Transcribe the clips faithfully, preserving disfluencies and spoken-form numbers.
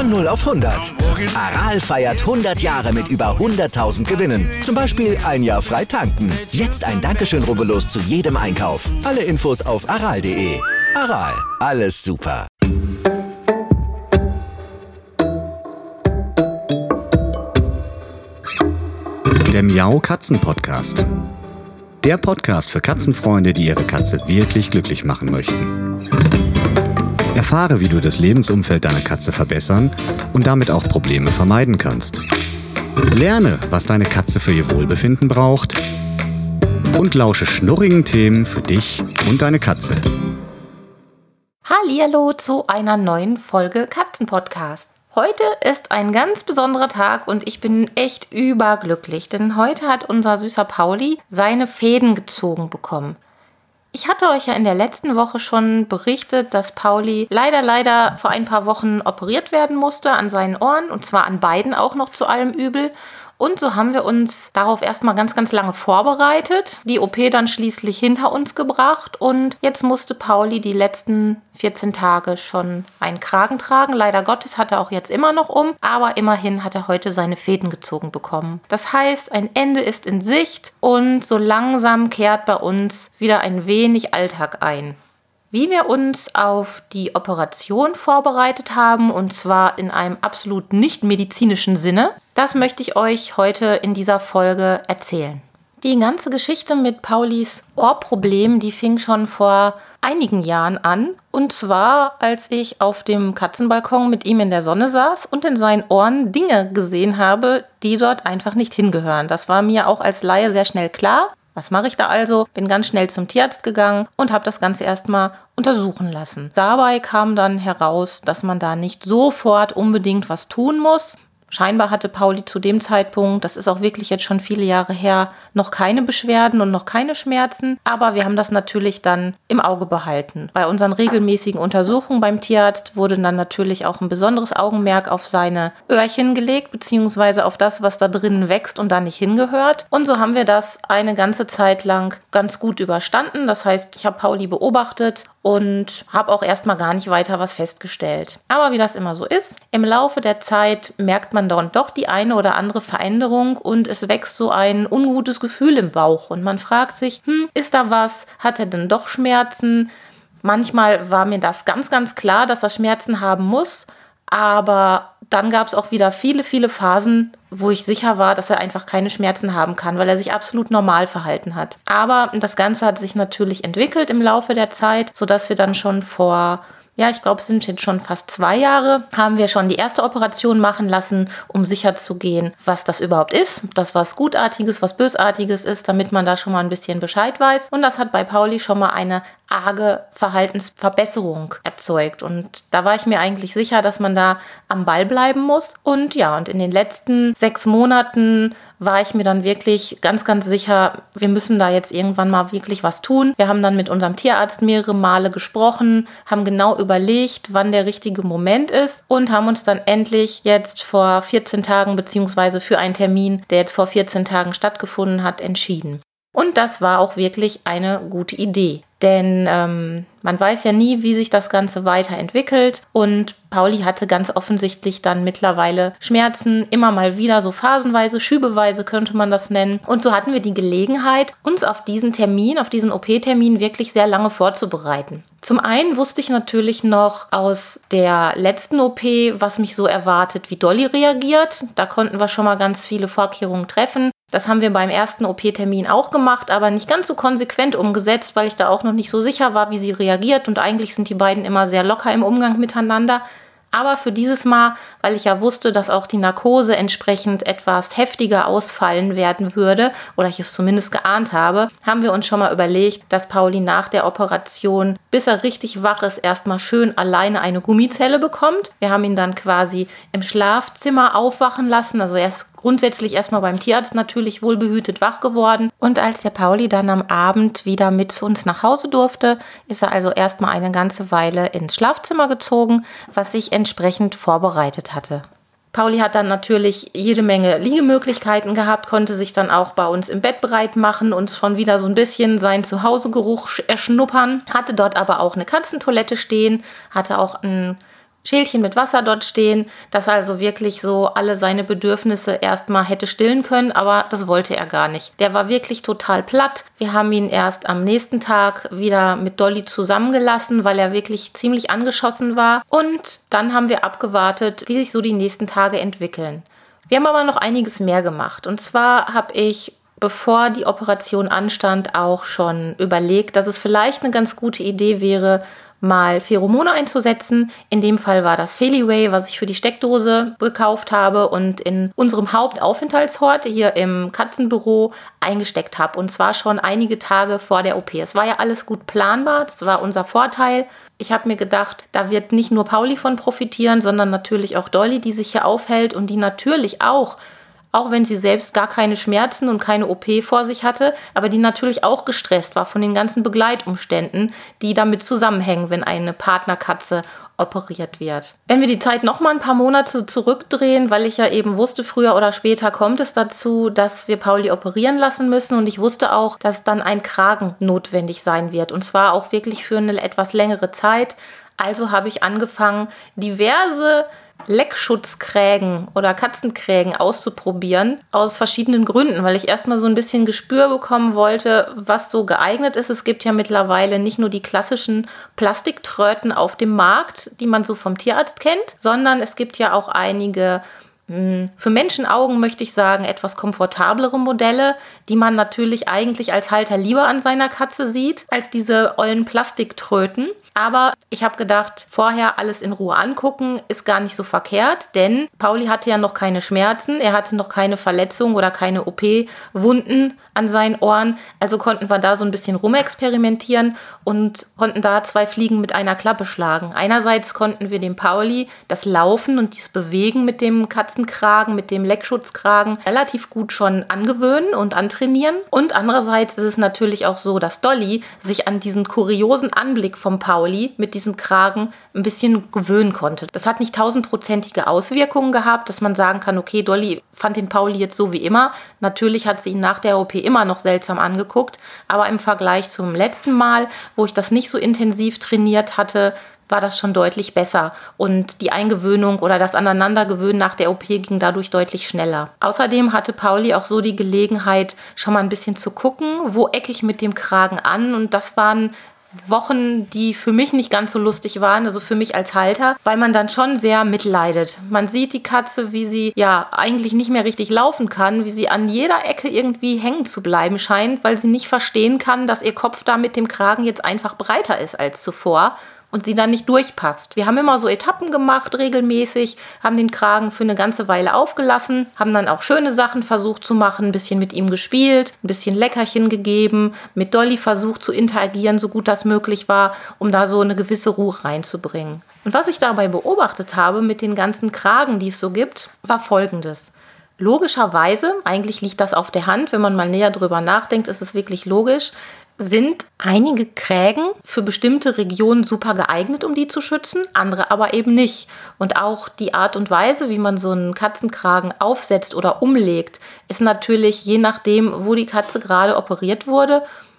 Von null auf hundert. Aral feiert hundert Jahre mit über hunderttausend Gewinnen. Zum Beispiel ein Jahr frei tanken. Jetzt ein Dankeschön, rubbellos zu jedem Einkauf. Alle Infos auf aral punkt de. Aral, alles super. Der Miau-Katzen-Podcast. Der Podcast für Katzenfreunde, die ihre Katze wirklich glücklich machen möchten. Erfahre, wie du das Lebensumfeld deiner Katze verbessern und damit auch Probleme vermeiden kannst. Lerne, was deine Katze für ihr Wohlbefinden braucht und lausche schnurrigen Themen für dich und deine Katze. Hallihallo zu einer neuen Folge Katzenpodcast. Heute ist ein ganz besonderer Tag und ich bin echt überglücklich, denn heute hat unser süßer Pauli seine Fäden gezogen bekommen. Ich hatte euch ja in der letzten Woche schon berichtet, dass Pauli leider, leider vor ein paar Wochen operiert werden musste an seinen Ohren und zwar an beiden auch noch zu allem Übel. Und so haben wir uns darauf erstmal ganz, ganz lange vorbereitet, die O P dann schließlich hinter uns gebracht und jetzt musste Pauli die letzten vierzehn Tage schon einen Kragen tragen. Leider Gottes hat er auch jetzt immer noch um, aber immerhin hat er heute seine Fäden gezogen bekommen. Das heißt, ein Ende ist in Sicht und so langsam kehrt bei uns wieder ein wenig Alltag ein. Wie wir uns auf die Operation vorbereitet haben, und zwar in einem absolut nicht medizinischen Sinne, das möchte ich euch heute in dieser Folge erzählen. Die ganze Geschichte mit Paulis Ohrproblem, die fing schon vor einigen Jahren an. Und zwar, als ich auf dem Katzenbalkon mit ihm in der Sonne saß und in seinen Ohren Dinge gesehen habe, die dort einfach nicht hingehören. Das war mir auch als Laie sehr schnell klar. Was mache ich da also? Bin ganz schnell zum Tierarzt gegangen und habe das Ganze erstmal untersuchen lassen. Dabei kam dann heraus, dass man da nicht sofort unbedingt was tun muss. Scheinbar hatte Pauli zu dem Zeitpunkt, das ist auch wirklich jetzt schon viele Jahre her, noch keine Beschwerden und noch keine Schmerzen. Aber wir haben das natürlich dann im Auge behalten. Bei unseren regelmäßigen Untersuchungen beim Tierarzt wurde dann natürlich auch ein besonderes Augenmerk auf seine Öhrchen gelegt, beziehungsweise auf das, was da drinnen wächst und da nicht hingehört. Und so haben wir das eine ganze Zeit lang ganz gut überstanden. Das heißt, ich habe Pauli beobachtet und habe auch erstmal gar nicht weiter was festgestellt. Aber wie das immer so ist, im Laufe der Zeit merkt man dann doch die eine oder andere Veränderung und es wächst so ein ungutes Gefühl im Bauch. Und man fragt sich, hm, ist da was? Hat er denn doch Schmerzen? Manchmal war mir das ganz, ganz klar, dass er Schmerzen haben muss. Aber dann gab es auch wieder viele, viele Phasen, wo ich sicher war, dass er einfach keine Schmerzen haben kann, weil er sich absolut normal verhalten hat. Aber das Ganze hat sich natürlich entwickelt im Laufe der Zeit, sodass wir dann schon vor, ja, ich glaube, es sind jetzt schon fast zwei Jahre, haben wir schon die erste Operation machen lassen, um sicher zu gehen, was das überhaupt ist, ob das was Gutartiges, was Bösartiges ist, damit man da schon mal ein bisschen Bescheid weiß. Und das hat bei Pauli schon mal eine arge Verhaltensverbesserung erzeugt. Und da war ich mir eigentlich sicher, dass man da am Ball bleiben muss. Und ja, und in den letzten sechs Monaten war ich mir dann wirklich ganz, ganz sicher, wir müssen da jetzt irgendwann mal wirklich was tun. Wir haben dann mit unserem Tierarzt mehrere Male gesprochen, haben genau überlegt, wann der richtige Moment ist und haben uns dann endlich jetzt vor vierzehn Tagen beziehungsweise für einen Termin, der jetzt vor vierzehn Tagen stattgefunden hat, entschieden. Und das war auch wirklich eine gute Idee. Denn ähm, man weiß ja nie, wie sich das Ganze weiterentwickelt. Und Pauli hatte ganz offensichtlich dann mittlerweile Schmerzen, immer mal wieder so phasenweise, schübeweise könnte man das nennen. Und so hatten wir die Gelegenheit, uns auf diesen Termin, auf diesen O P-Termin wirklich sehr lange vorzubereiten. Zum einen wusste ich natürlich noch aus der letzten O P, was mich so erwartet, wie Dolly reagiert. Da konnten wir schon mal ganz viele Vorkehrungen treffen. Das haben wir beim ersten O P-Termin auch gemacht, aber nicht ganz so konsequent umgesetzt, weil ich da auch noch nicht so sicher war, wie sie reagiert. Und eigentlich sind die beiden immer sehr locker im Umgang miteinander. Aber für dieses Mal, weil ich ja wusste, dass auch die Narkose entsprechend etwas heftiger ausfallen werden würde, oder ich es zumindest geahnt habe, haben wir uns schon mal überlegt, dass Pauli nach der Operation, bis er richtig wach ist, erstmal schön alleine eine Gummizelle bekommt. Wir haben ihn dann quasi im Schlafzimmer aufwachen lassen, also er ist grundsätzlich erstmal beim Tierarzt natürlich wohlbehütet wach geworden. Und als der Pauli dann am Abend wieder mit zu uns nach Hause durfte, ist er also erstmal eine ganze Weile ins Schlafzimmer gezogen, was sich entsprechend vorbereitet hatte. Pauli hat dann natürlich jede Menge Liegemöglichkeiten gehabt, konnte sich dann auch bei uns im Bett bereit machen, uns schon wieder so ein bisschen seinen Zuhausegeruch erschnuppern, hatte dort aber auch eine Katzentoilette stehen, hatte auch ein Schälchen mit Wasser dort stehen, dass er also wirklich so alle seine Bedürfnisse erstmal hätte stillen können, aber das wollte er gar nicht. Der war wirklich total platt. Wir haben ihn erst am nächsten Tag wieder mit Dolly zusammengelassen, weil er wirklich ziemlich angeschossen war. Und dann haben wir abgewartet, wie sich so die nächsten Tage entwickeln. Wir haben aber noch einiges mehr gemacht. Und zwar habe ich, bevor die Operation anstand, auch schon überlegt, dass es vielleicht eine ganz gute Idee wäre, mal Pheromone einzusetzen. In dem Fall war das Feliway, was ich für die Steckdose gekauft habe und in unserem Hauptaufenthaltsort hier im Katzenbüro eingesteckt habe. Und zwar schon einige Tage vor der O P. Es war ja alles gut planbar, das war unser Vorteil. Ich habe mir gedacht, da wird nicht nur Pauli von profitieren, sondern natürlich auch Dolly, die sich hier aufhält und die natürlich auch, auch wenn sie selbst gar keine Schmerzen und keine O P vor sich hatte, aber die natürlich auch gestresst war von den ganzen Begleitumständen, die damit zusammenhängen, wenn eine Partnerkatze operiert wird. Wenn wir die Zeit noch mal ein paar Monate zurückdrehen, weil ich ja eben wusste, früher oder später kommt es dazu, dass wir Pauli operieren lassen müssen und ich wusste auch, dass dann ein Kragen notwendig sein wird und zwar auch wirklich für eine etwas längere Zeit. Also habe ich angefangen, diverse Leckschutzkrägen oder Katzenkrägen auszuprobieren, aus verschiedenen Gründen, weil ich erstmal so ein bisschen Gespür bekommen wollte, was so geeignet ist. Es gibt ja mittlerweile nicht nur die klassischen Plastiktröten auf dem Markt, die man so vom Tierarzt kennt, sondern es gibt ja auch einige, für Menschenaugen möchte ich sagen, etwas komfortablere Modelle, die man natürlich eigentlich als Halter lieber an seiner Katze sieht, als diese ollen Plastiktröten. Aber ich habe gedacht, vorher alles in Ruhe angucken, ist gar nicht so verkehrt, denn Pauli hatte ja noch keine Schmerzen, er hatte noch keine Verletzung oder keine O P-Wunden an seinen Ohren. Also konnten wir da so ein bisschen rumexperimentieren und konnten da zwei Fliegen mit einer Klappe schlagen. Einerseits konnten wir dem Pauli das Laufen und das Bewegen mit dem Katzenkragen, mit dem Leckschutzkragen relativ gut schon angewöhnen und antrainieren. Und andererseits ist es natürlich auch so, dass Dolly sich an diesen kuriosen Anblick vom Pauli mit diesem Kragen ein bisschen gewöhnen konnte. Das hat nicht tausendprozentige Auswirkungen gehabt, dass man sagen kann, okay, Dolly fand den Pauli jetzt so wie immer. Natürlich hat sie ihn nach der O P immer noch seltsam angeguckt, aber im Vergleich zum letzten Mal, wo ich das nicht so intensiv trainiert hatte, war das schon deutlich besser und die Eingewöhnung oder das Aneinandergewöhnen nach der O P ging dadurch deutlich schneller. Außerdem hatte Pauli auch so die Gelegenheit, schon mal ein bisschen zu gucken, wo ecke ich mit dem Kragen an und das waren Wochen, die für mich nicht ganz so lustig waren, also für mich als Halter, weil man dann schon sehr mitleidet. Man sieht die Katze, wie sie ja eigentlich nicht mehr richtig laufen kann, wie sie an jeder Ecke irgendwie hängen zu bleiben scheint, weil sie nicht verstehen kann, dass ihr Kopf da mit dem Kragen jetzt einfach breiter ist als zuvor und sie dann nicht durchpasst. Wir haben immer so Etappen gemacht, regelmäßig, haben den Kragen für eine ganze Weile aufgelassen, haben dann auch schöne Sachen versucht zu machen, ein bisschen mit ihm gespielt, ein bisschen Leckerchen gegeben, mit Dolly versucht zu interagieren, so gut das möglich war, um da so eine gewisse Ruhe reinzubringen. Und was ich dabei beobachtet habe mit den ganzen Kragen, die es so gibt, war Folgendes. Logischerweise, eigentlich liegt das auf der Hand, wenn man mal näher drüber nachdenkt, ist es wirklich logisch, sind einige Krägen für bestimmte Regionen super geeignet, um die zu schützen, andere aber eben nicht. Und auch die Art und Weise, wie man so einen Katzenkragen aufsetzt oder umlegt, ist natürlich je nachdem, wo die Katze gerade operiert wurde,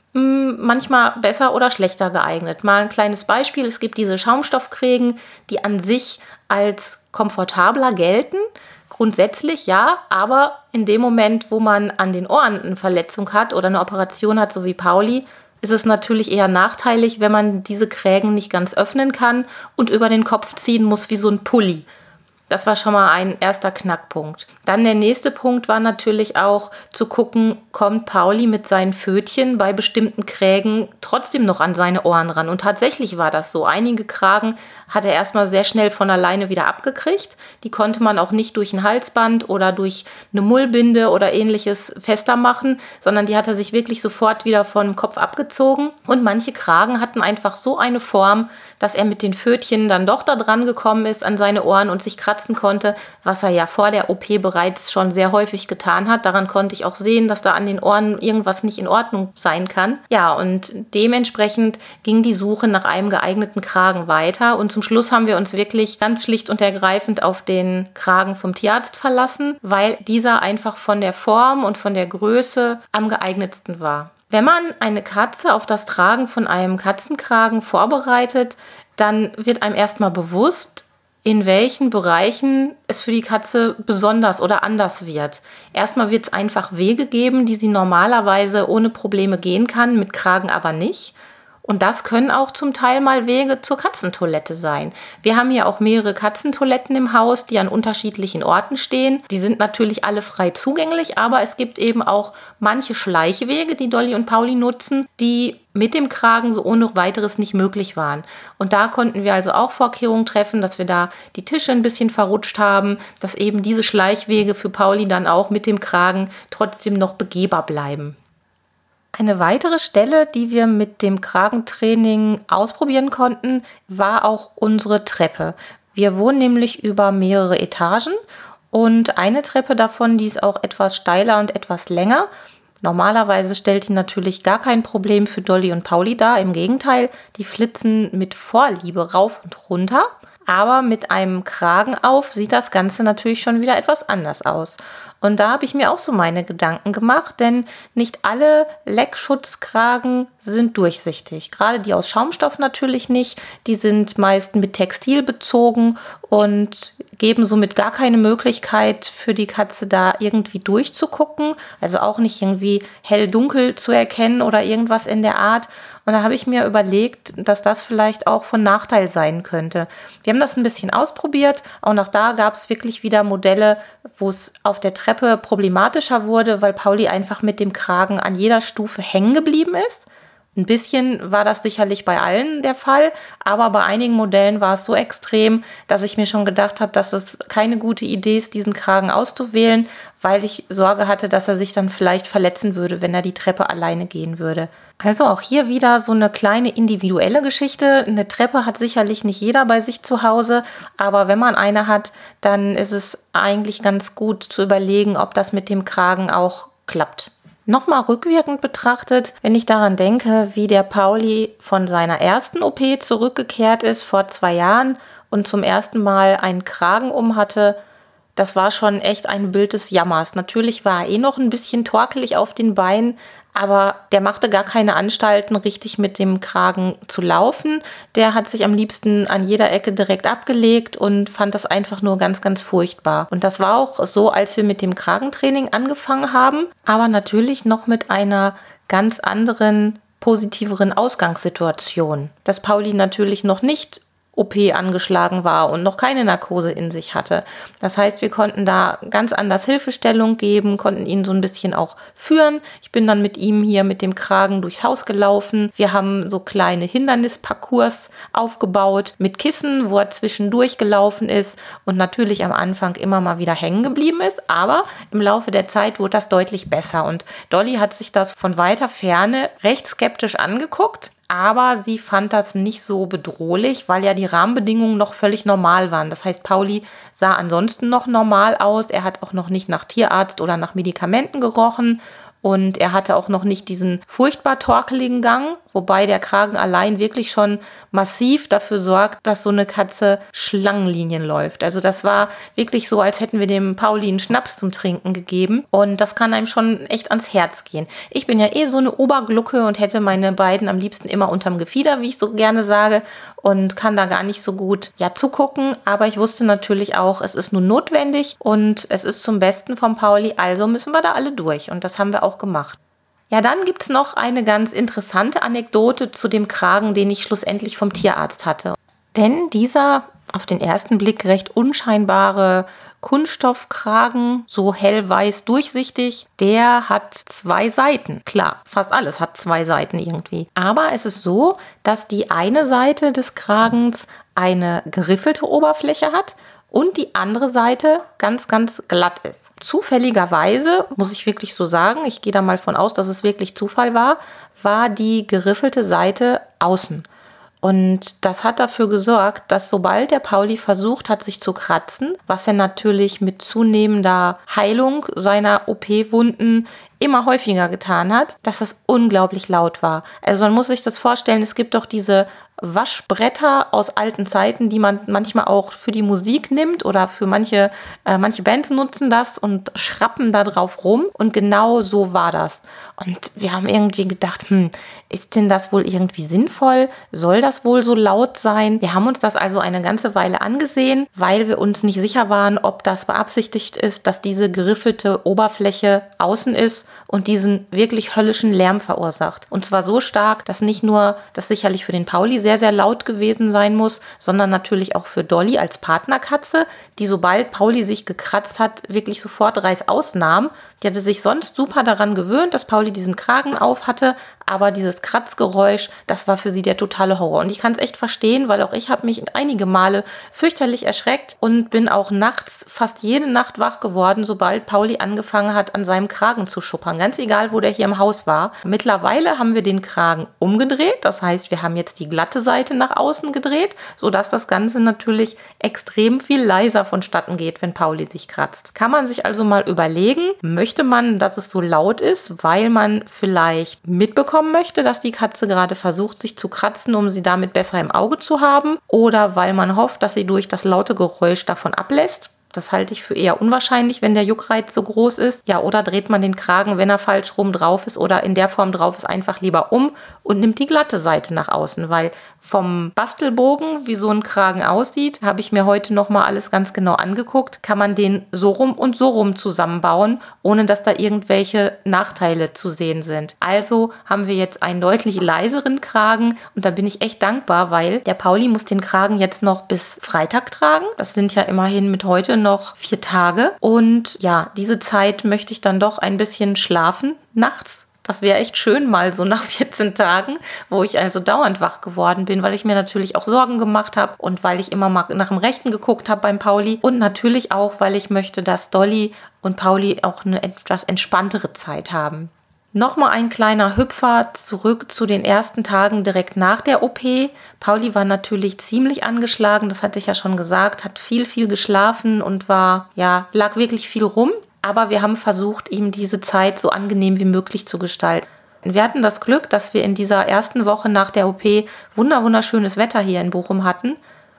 manchmal besser oder schlechter geeignet. Mal ein kleines Beispiel, es gibt diese Schaumstoffkrägen, die an sich als komfortabler gelten, grundsätzlich ja, aber in dem Moment, wo man an den Ohren eine Verletzung hat oder eine Operation hat, so wie Pauli, ist es natürlich eher nachteilig, wenn man diese Krägen nicht ganz öffnen kann und über den Kopf ziehen muss wie so ein Pulli. Das war schon mal ein erster Knackpunkt. Dann der nächste Punkt war natürlich auch zu gucken, kommt Pauli mit seinen Pfötchen bei bestimmten Krägen trotzdem noch an seine Ohren ran. Und tatsächlich war das so. Einige Kragen hat er erstmal sehr schnell von alleine wieder abgekriegt. Die konnte man auch nicht durch ein Halsband oder durch eine Mullbinde oder ähnliches fester machen, sondern die hat er sich wirklich sofort wieder vom Kopf abgezogen. Und manche Kragen hatten einfach so eine Form, dass er mit den Pfötchen dann doch da dran gekommen ist an seine Ohren und sich kratzen konnte, was er ja vor der O P bereits schon sehr häufig getan hat. Daran konnte ich auch sehen, dass da an den Ohren irgendwas nicht in Ordnung sein kann. Ja, und dementsprechend ging die Suche nach einem geeigneten Kragen weiter und zum Schluss haben wir uns wirklich ganz schlicht und ergreifend auf den Kragen vom Tierarzt verlassen, weil dieser einfach von der Form und von der Größe am geeignetsten war. Wenn man eine Katze auf das Tragen von einem Katzenkragen vorbereitet, dann wird einem erstmal bewusst, in welchen Bereichen es für die Katze besonders oder anders wird. Erstmal wird es einfach Wege geben, die sie normalerweise ohne Probleme gehen kann, mit Kragen aber nicht. Und das können auch zum Teil mal Wege zur Katzentoilette sein. Wir haben hier auch mehrere Katzentoiletten im Haus, die an unterschiedlichen Orten stehen. Die sind natürlich alle frei zugänglich, aber es gibt eben auch manche Schleichwege, die Dolly und Pauli nutzen, die mit dem Kragen so ohne weiteres nicht möglich waren. Und da konnten wir also auch Vorkehrungen treffen, dass wir da die Tische ein bisschen verrutscht haben, dass eben diese Schleichwege für Pauli dann auch mit dem Kragen trotzdem noch begehbar bleiben. Eine weitere Stelle, die wir mit dem Kragentraining ausprobieren konnten, war auch unsere Treppe. Wir wohnen nämlich über mehrere Etagen und eine Treppe davon, die ist auch etwas steiler und etwas länger. Normalerweise stellt die natürlich gar kein Problem für Dolly und Pauli dar. Im Gegenteil, die flitzen mit Vorliebe rauf und runter. Aber mit einem Kragen auf sieht das Ganze natürlich schon wieder etwas anders aus. Und da habe ich mir auch so meine Gedanken gemacht, denn nicht alle Leckschutzkragen sind durchsichtig. Gerade die aus Schaumstoff natürlich nicht. Die sind meist mit Textil bezogen und geben somit gar keine Möglichkeit für die Katze da irgendwie durchzugucken. Also auch nicht irgendwie hell-dunkel zu erkennen oder irgendwas in der Art. Und da habe ich mir überlegt, dass das vielleicht auch von Nachteil sein könnte. Wir haben das ein bisschen ausprobiert. Auch noch da gab es wirklich wieder Modelle, wo es auf der Treppe problematischer wurde, weil Pauli einfach mit dem Kragen an jeder Stufe hängen geblieben ist. Ein bisschen war das sicherlich bei allen der Fall, aber bei einigen Modellen war es so extrem, dass ich mir schon gedacht habe, dass es keine gute Idee ist, diesen Kragen auszuwählen, weil ich Sorge hatte, dass er sich dann vielleicht verletzen würde, wenn er die Treppe alleine gehen würde. Also auch hier wieder so eine kleine individuelle Geschichte. Eine Treppe hat sicherlich nicht jeder bei sich zu Hause, aber wenn man eine hat, dann ist es eigentlich ganz gut zu überlegen, ob das mit dem Kragen auch klappt. Nochmal rückwirkend betrachtet, wenn ich daran denke, wie der Pauli von seiner ersten O P zurückgekehrt ist vor zwei Jahren und zum ersten Mal einen Kragen um hatte, das war schon echt ein Bild des Jammers. Natürlich war er eh noch ein bisschen torkelig auf den Beinen, aber der machte gar keine Anstalten, richtig mit dem Kragen zu laufen. Der hat sich am liebsten an jeder Ecke direkt abgelegt und fand das einfach nur ganz, ganz furchtbar. Und das war auch so, als wir mit dem Kragentraining angefangen haben, aber natürlich noch mit einer ganz anderen, positiveren Ausgangssituation. Dass Pauli natürlich noch nicht O P angeschlagen war und noch keine Narkose in sich hatte. Das heißt, wir konnten da ganz anders Hilfestellung geben, konnten ihn so ein bisschen auch führen. Ich bin dann mit ihm hier mit dem Kragen durchs Haus gelaufen. Wir haben so kleine Hindernisparcours aufgebaut mit Kissen, wo er zwischendurch gelaufen ist und natürlich am Anfang immer mal wieder hängen geblieben ist. Aber im Laufe der Zeit wurde das deutlich besser und Dolly hat sich das von weiter Ferne recht skeptisch angeguckt. Aber sie fand das nicht so bedrohlich, weil ja die Rahmenbedingungen noch völlig normal waren. Das heißt, Pauli sah ansonsten noch normal aus. Er hat auch noch nicht nach Tierarzt oder nach Medikamenten gerochen. Und er hatte auch noch nicht diesen furchtbar torkeligen Gang, wobei der Kragen allein wirklich schon massiv dafür sorgt, dass so eine Katze Schlangenlinien läuft. Also das war wirklich so, als hätten wir dem Pauli einen Schnaps zum Trinken gegeben. Und das kann einem schon echt ans Herz gehen. Ich bin ja eh so eine Oberglucke und hätte meine beiden am liebsten immer unterm Gefieder, wie ich so gerne sage, und kann da gar nicht so gut ja zugucken. Aber ich wusste natürlich auch, es ist nun notwendig und es ist zum Besten von Pauli, also müssen wir da alle durch. Und das haben wir auch gemacht. Ja, dann gibt es noch eine ganz interessante Anekdote zu dem Kragen, den ich schlussendlich vom Tierarzt hatte. Denn dieser auf den ersten Blick recht unscheinbare Kunststoffkragen, so hellweiß durchsichtig, der hat zwei Seiten. Klar, fast alles hat zwei Seiten irgendwie. Aber es ist so, dass die eine Seite des Kragens eine geriffelte Oberfläche hat und die andere Seite ganz, ganz glatt ist. Zufälligerweise, muss ich wirklich so sagen, ich gehe da mal von aus, dass es wirklich Zufall war, war die geriffelte Seite außen. Und das hat dafür gesorgt, dass sobald der Pauli versucht hat, sich zu kratzen, was er natürlich mit zunehmender Heilung seiner O P-Wunden immer häufiger getan hat, dass das unglaublich laut war. Also man muss sich das vorstellen, es gibt doch diese Waschbretter aus alten Zeiten, die man manchmal auch für die Musik nimmt oder für manche, äh, manche Bands nutzen das und schrappen da drauf rum und genau so war das. Und wir haben irgendwie gedacht, hm, ist denn das wohl irgendwie sinnvoll? Soll das wohl so laut sein? Wir haben uns das also eine ganze Weile angesehen, weil wir uns nicht sicher waren, ob das beabsichtigt ist, dass diese geriffelte Oberfläche außen ist und diesen wirklich höllischen Lärm verursacht. Und zwar so stark, dass nicht nur das sicherlich für den Pauli sehr, sehr laut gewesen sein muss, sondern natürlich auch für Dolly als Partnerkatze, die sobald Pauli sich gekratzt hat, wirklich sofort reißaus nahm. Die hatte sich sonst super daran gewöhnt, dass Pauli diesen Kragen auf hatte, aber dieses Kratzgeräusch, das war für sie der totale Horror. Und ich kann es echt verstehen, weil auch ich habe mich einige Male fürchterlich erschreckt und bin auch nachts fast jede Nacht wach geworden, sobald Pauli angefangen hat, an seinem Kragen zu schuppern. Ganz egal, wo der hier im Haus war. Mittlerweile haben wir den Kragen umgedreht. Das heißt, wir haben jetzt die glatte Seite nach außen gedreht, sodass das Ganze natürlich extrem viel leiser vonstatten geht, wenn Pauli sich kratzt. Kann man sich also mal überlegen, möchte man, dass es so laut ist, weil man vielleicht mitbekommen möchte, dass die Katze gerade versucht, sich zu kratzen, um sie damit besser im Auge zu haben, oder weil man hofft, dass sie durch das laute Geräusch davon ablässt. Das halte ich für eher unwahrscheinlich, wenn der Juckreiz so groß ist. Ja, oder dreht man den Kragen, wenn er falsch rum drauf ist oder in der Form drauf ist, einfach lieber um und nimmt die glatte Seite nach außen, weil vom Bastelbogen, wie so ein Kragen aussieht, habe ich mir heute nochmal alles ganz genau angeguckt, kann man den so rum und so rum zusammenbauen, ohne dass da irgendwelche Nachteile zu sehen sind. Also haben wir jetzt einen deutlich leiseren Kragen und da bin ich echt dankbar, weil der Pauli muss den Kragen jetzt noch bis Freitag tragen. Das sind ja immerhin mit heute noch vier Tage und ja, diese Zeit möchte ich dann doch ein bisschen schlafen nachts. Das wäre echt schön mal so nach vierzehn Tagen, wo ich also dauernd wach geworden bin, weil ich mir natürlich auch Sorgen gemacht habe und weil ich immer mal nach dem Rechten geguckt habe beim Pauli und natürlich auch, weil ich möchte, dass Dolly und Pauli auch eine etwas entspanntere Zeit haben. Nochmal ein kleiner Hüpfer zurück zu den ersten Tagen direkt nach der O P. Pauli war natürlich ziemlich angeschlagen, das hatte ich ja schon gesagt, hat viel, viel geschlafen und war, ja, lag wirklich viel rum. Aber wir haben versucht, ihm diese Zeit so angenehm wie möglich zu gestalten. Wir hatten das Glück, dass wir in dieser ersten Woche nach der O P wunder wunderschönes Wetter hier in Bochum hatten.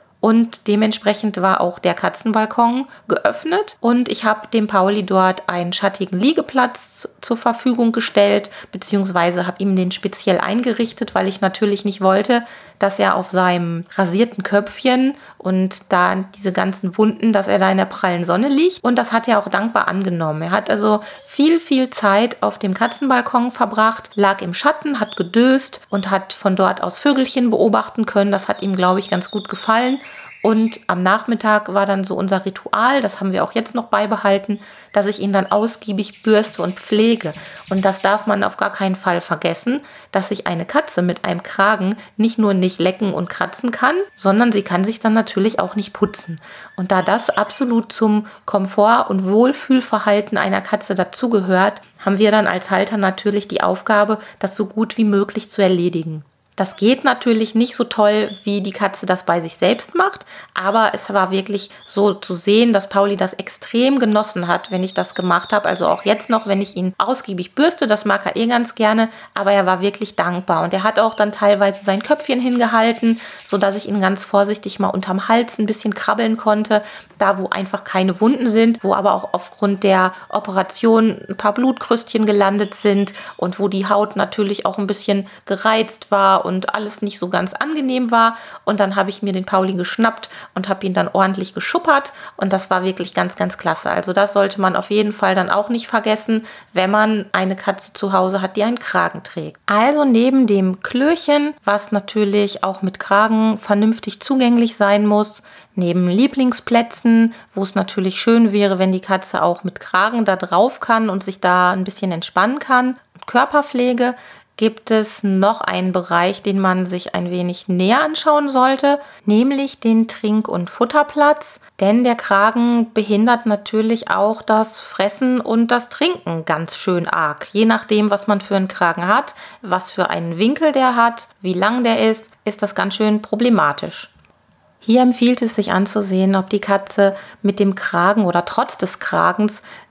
Und dementsprechend war auch der Katzenbalkon geöffnet und ich habe dem Pauli dort einen schattigen Liegeplatz zur Verfügung gestellt, beziehungsweise habe ihm den speziell eingerichtet, weil ich natürlich nicht wollte, dass er auf seinem rasierten Köpfchen und da diese ganzen Wunden, dass er da in der prallen Sonne liegt. Und das hat er auch dankbar angenommen. Er hat also viel, viel Zeit auf dem Katzenbalkon verbracht, lag im Schatten, hat gedöst und hat von dort aus Vögelchen beobachten können. Das hat ihm, glaube ich, ganz gut gefallen. Und am Nachmittag war dann so unser Ritual, das haben wir auch jetzt noch beibehalten, dass ich ihn dann ausgiebig bürste und pflege. Und das darf man auf gar keinen Fall vergessen, dass sich eine Katze mit einem Kragen nicht nur nicht lecken und kratzen kann, sondern sie kann sich dann natürlich auch nicht putzen. Und da das absolut zum Komfort- und Wohlfühlverhalten einer Katze dazugehört, haben wir dann als Halter natürlich die Aufgabe, das so gut wie möglich zu erledigen. Das geht natürlich nicht so toll, wie die Katze das bei sich selbst macht, aber es war wirklich so zu sehen, dass Pauli das extrem genossen hat, wenn ich das gemacht habe. Also auch jetzt noch, wenn ich ihn ausgiebig bürste, das mag er eh ganz gerne, aber er war wirklich dankbar und er hat auch dann teilweise sein Köpfchen hingehalten, sodass ich ihn ganz vorsichtig mal unterm Hals ein bisschen krabbeln konnte, da wo einfach keine Wunden sind, wo aber auch aufgrund der Operation ein paar Blutkrüstchen gelandet sind und wo die Haut natürlich auch ein bisschen gereizt war und alles nicht so ganz angenehm war. Und dann habe ich mir den Pauli geschnappt und habe ihn dann ordentlich geschuppert. Und das war wirklich ganz, ganz klasse. Also das sollte man auf jeden Fall dann auch nicht vergessen, wenn man eine Katze zu Hause hat, die einen Kragen trägt. Also neben dem Klöchen, was natürlich auch mit Kragen vernünftig zugänglich sein muss, neben Lieblingsplätzen, wo es natürlich schön wäre, wenn die Katze auch mit Kragen da drauf kann und sich da ein bisschen entspannen kann, und Körperpflege, gibt es noch einen Bereich, den man sich ein wenig näher anschauen sollte, nämlich den Trink- und Futterplatz. Denn der Kragen behindert natürlich auch das Fressen und das Trinken ganz schön arg. Je nachdem, was man für einen Kragen hat, was für einen Winkel der hat, wie lang der ist, ist das ganz schön problematisch. Hier empfiehlt es sich anzusehen, ob die Katze mit dem Kragen oder trotz des Kragens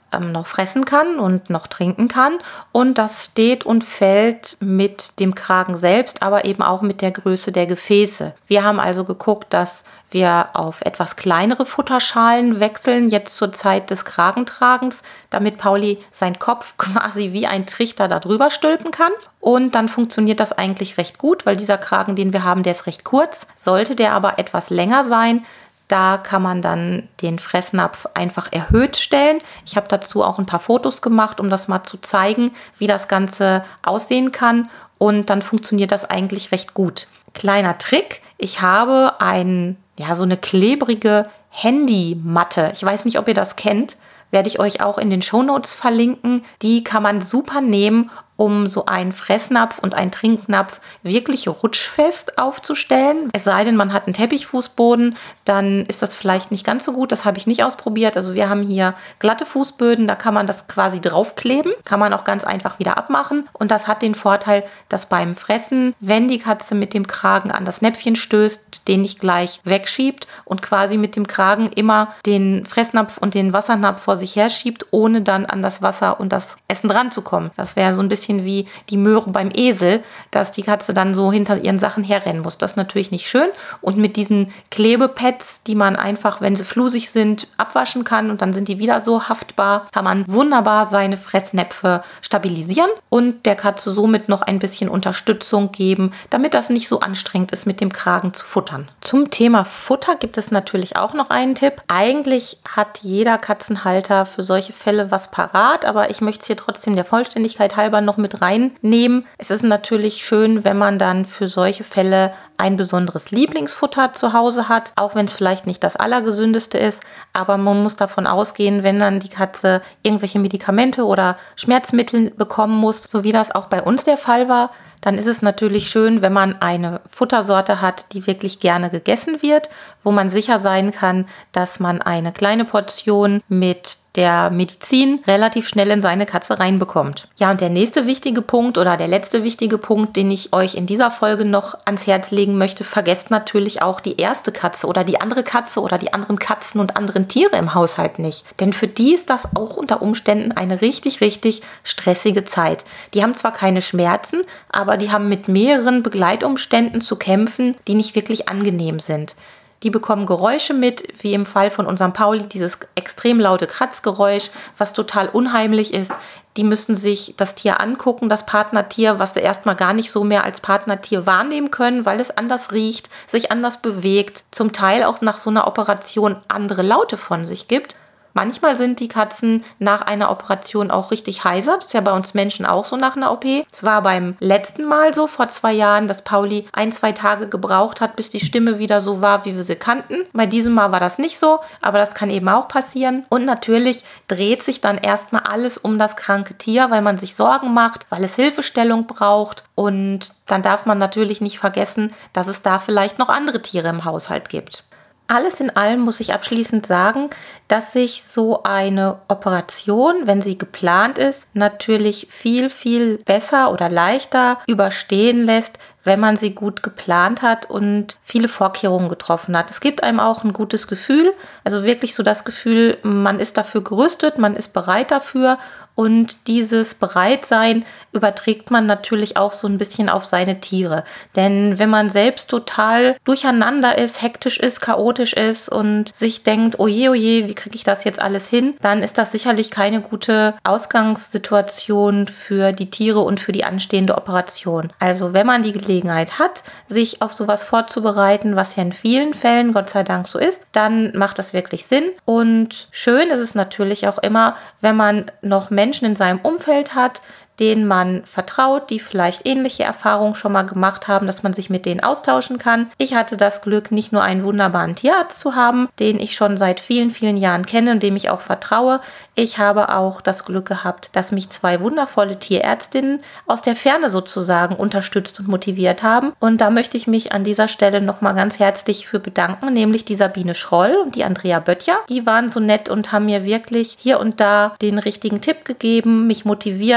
ähm, noch fressen kann und noch trinken kann. Und das steht und fällt mit dem Kragen selbst, aber eben auch mit der Größe der Gefäße. Wir haben also geguckt, dass wir auf etwas kleinere Futterschalen wechseln, jetzt zur Zeit des Kragentragens, damit Pauli seinen Kopf quasi wie ein Trichter da drüber stülpen kann. Und dann funktioniert das eigentlich recht gut, weil dieser Kragen, den wir haben, der ist recht kurz. Sollte der aber etwas länger sein, da kann man dann den Fressnapf einfach erhöht stellen. Ich habe dazu auch ein paar Fotos gemacht, um das mal zu zeigen, wie das Ganze aussehen kann. Und dann funktioniert das eigentlich recht gut. Kleiner Trick, ich habe ein, ja, so eine klebrige Handymatte. Ich weiß nicht, ob ihr das kennt. Werde ich euch auch in den Shownotes verlinken. Die kann man super nehmen, um so einen Fressnapf und einen Trinknapf wirklich rutschfest aufzustellen. Es sei denn, man hat einen Teppichfußboden, dann ist das vielleicht nicht ganz so gut. Das habe ich nicht ausprobiert. Also wir haben hier glatte Fußböden, da kann man das quasi draufkleben. Kann man auch ganz einfach wieder abmachen. Und das hat den Vorteil, dass beim Fressen, wenn die Katze mit dem Kragen an das Näpfchen stößt, den nicht gleich wegschiebt und quasi mit dem Kragen immer den Fressnapf und den Wassernapf vor sich her schiebt, ohne dann an das Wasser und das Essen dran zu kommen. Das wäre so ein bisschen wie die Möhre beim Esel, dass die Katze dann so hinter ihren Sachen herrennen muss. Das ist natürlich nicht schön. Und mit diesen Klebepads, die man einfach, wenn sie flusig sind, abwaschen kann und dann sind die wieder so haftbar, kann man wunderbar seine Fressnäpfe stabilisieren und der Katze somit noch ein bisschen Unterstützung geben, damit das nicht so anstrengend ist, mit dem Kragen zu futtern. Zum Thema Futter gibt es natürlich auch noch einen Tipp. Eigentlich hat jeder Katzenhalter für solche Fälle was parat, aber ich möchte es hier trotzdem der Vollständigkeit halber noch mit reinnehmen. Es ist natürlich schön, wenn man dann für solche Fälle ein besonderes Lieblingsfutter zu Hause hat, auch wenn es vielleicht nicht das allergesündeste ist, aber man muss davon ausgehen, wenn dann die Katze irgendwelche Medikamente oder Schmerzmittel bekommen muss, so wie das auch bei uns der Fall war, dann ist es natürlich schön, wenn man eine Futtersorte hat, die wirklich gerne gegessen wird, wo man sicher sein kann, dass man eine kleine Portion mit der Medizin relativ schnell in seine Katze reinbekommt. Ja, und der nächste wichtige Punkt oder der letzte wichtige Punkt, den ich euch in dieser Folge noch ans Herz legen möchte, vergesst natürlich auch die erste Katze oder die andere Katze oder die anderen Katzen und anderen Tiere im Haushalt nicht. Denn für die ist das auch unter Umständen eine richtig, richtig stressige Zeit. Die haben zwar keine Schmerzen, aber die haben mit mehreren Begleitumständen zu kämpfen, die nicht wirklich angenehm sind. Die bekommen Geräusche mit, wie im Fall von unserem Pauli, dieses extrem laute Kratzgeräusch, was total unheimlich ist. Die müssen sich das Tier angucken, das Partnertier, was sie erstmal gar nicht so mehr als Partnertier wahrnehmen können, weil es anders riecht, sich anders bewegt, zum Teil auch nach so einer Operation andere Laute von sich gibt. Manchmal sind die Katzen nach einer Operation auch richtig heiser. Das ist ja bei uns Menschen auch so nach einer O P. Es war beim letzten Mal so, vor zwei Jahren, dass Pauli ein, zwei Tage gebraucht hat, bis die Stimme wieder so war, wie wir sie kannten. Bei diesem Mal war das nicht so, aber das kann eben auch passieren. Und natürlich dreht sich dann erstmal alles um das kranke Tier, weil man sich Sorgen macht, weil es Hilfestellung braucht. Und dann darf man natürlich nicht vergessen, dass es da vielleicht noch andere Tiere im Haushalt gibt. Alles in allem muss ich abschließend sagen, dass sich so eine Operation, wenn sie geplant ist, natürlich viel, viel besser oder leichter überstehen lässt, wenn man sie gut geplant hat und viele Vorkehrungen getroffen hat. Es gibt einem auch ein gutes Gefühl, also wirklich so das Gefühl, man ist dafür gerüstet, man ist bereit dafür. Und dieses Bereitsein überträgt man natürlich auch so ein bisschen auf seine Tiere. Denn wenn man selbst total durcheinander ist, hektisch ist, chaotisch ist und sich denkt, oje, oje, wie kriege ich das jetzt alles hin, dann ist das sicherlich keine gute Ausgangssituation für die Tiere und für die anstehende Operation. Also wenn man die Gelegenheit hat, sich auf sowas vorzubereiten, was ja in vielen Fällen Gott sei Dank so ist, dann macht das wirklich Sinn. Und schön ist es natürlich auch immer, wenn man noch Menschen Menschen in seinem Umfeld hat, denen man vertraut, die vielleicht ähnliche Erfahrungen schon mal gemacht haben, dass man sich mit denen austauschen kann. Ich hatte das Glück, nicht nur einen wunderbaren Tierarzt zu haben, den ich schon seit vielen, vielen Jahren kenne und dem ich auch vertraue. Ich habe auch das Glück gehabt, dass mich zwei wundervolle Tierärztinnen aus der Ferne sozusagen unterstützt und motiviert haben. Und da möchte ich mich an dieser Stelle nochmal ganz herzlich für bedanken, nämlich die Sabine Schroll und die Andrea Böttcher. Die waren so nett und haben mir wirklich hier und da den richtigen Tipp gegeben, mich motiviert, da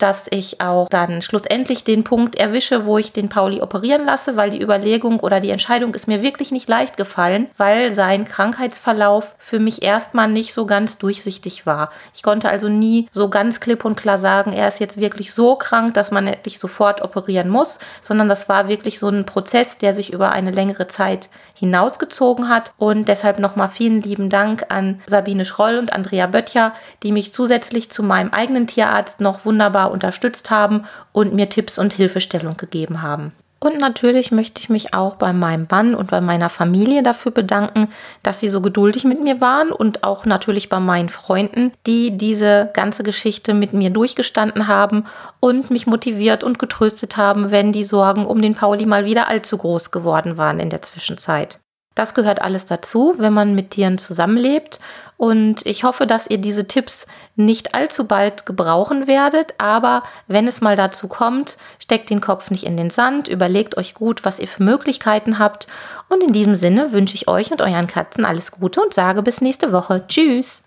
dass ich auch dann schlussendlich den Punkt erwische, wo ich den Pauli operieren lasse, weil die Überlegung oder die Entscheidung ist mir wirklich nicht leicht gefallen, weil sein Krankheitsverlauf für mich erstmal nicht so ganz durchsichtig war. Ich konnte also nie so ganz klipp und klar sagen, er ist jetzt wirklich so krank, dass man nicht sofort operieren muss, sondern das war wirklich so ein Prozess, der sich über eine längere Zeit hinausgezogen hat. Und deshalb nochmal vielen lieben Dank an Sabine Schroll und Andrea Böttcher, die mich zusätzlich zu meinem eigenen Tierarzt noch wunderbar unterstützt haben und mir Tipps und Hilfestellung gegeben haben. Und natürlich möchte ich mich auch bei meinem Mann und bei meiner Familie dafür bedanken, dass sie so geduldig mit mir waren und auch natürlich bei meinen Freunden, die diese ganze Geschichte mit mir durchgestanden haben und mich motiviert und getröstet haben, wenn die Sorgen um den Pauli mal wieder allzu groß geworden waren in der Zwischenzeit. Das gehört alles dazu, wenn man mit Tieren zusammenlebt. Und ich hoffe, dass ihr diese Tipps nicht allzu bald gebrauchen werdet. Aber wenn es mal dazu kommt, steckt den Kopf nicht in den Sand, überlegt euch gut, was ihr für Möglichkeiten habt. Und in diesem Sinne wünsche ich euch und euren Katzen alles Gute und sage bis nächste Woche. Tschüss!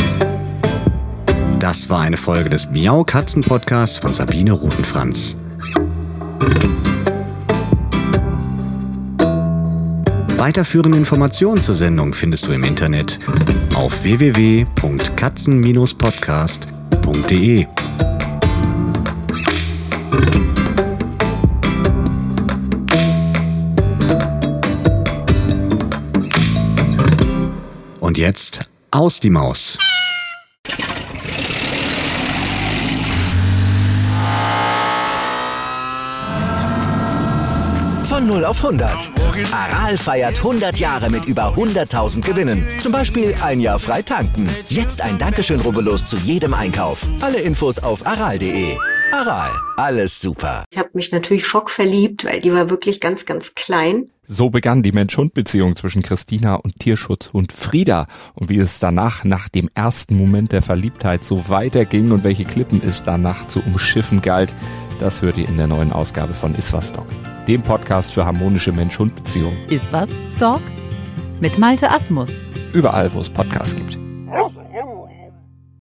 Das war eine Folge des Miau Katzen Podcasts von Sabine Rutenfranz. Weiterführende Informationen zur Sendung findest du im Internet auf w w w punkt katzen Bindestrich podcast punkt de. Und jetzt aus die Maus. Von null auf hundert. Aral feiert hundert Jahre mit über hunderttausend Gewinnen. Zum Beispiel ein Jahr frei tanken. Jetzt ein Dankeschön, rubbellos zu jedem Einkauf. Alle Infos auf aral punkt de. Aral, alles super. Ich habe mich natürlich schockverliebt, weil die war wirklich ganz, ganz klein. So begann die Mensch-Hund-Beziehung zwischen Christina und Tierschutzhund Frieda. Und wie es danach, nach dem ersten Moment der Verliebtheit, so weiterging und welche Klippen es danach zu umschiffen galt, das hört ihr in der neuen Ausgabe von Iswas Dog, dem Podcast für harmonische Mensch-Hund-Beziehungen. Iswas Dog mit Malte Asmus. Überall, wo es Podcasts gibt.